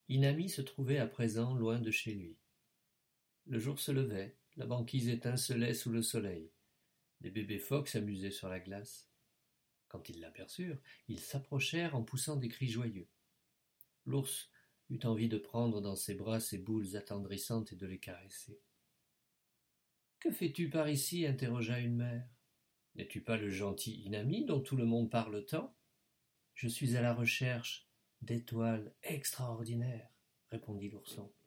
Inami se trouvait à présent loin de chez lui. Le jour se levait, la banquise étincelait sous le soleil. Des bébés phoques s'amusaient sur la glace. Quand ils l'aperçurent, ils s'approchèrent en poussant des cris joyeux. L'ours eut envie de prendre dans ses bras ces boules attendrissantes et de les caresser. « Que fais-tu par ici ?» interrogea une mère. « N'es-tu pas le gentil Inami dont tout le monde parle tant ?»« Je suis à la recherche d'étoiles extraordinaires, » répondit l'ourson.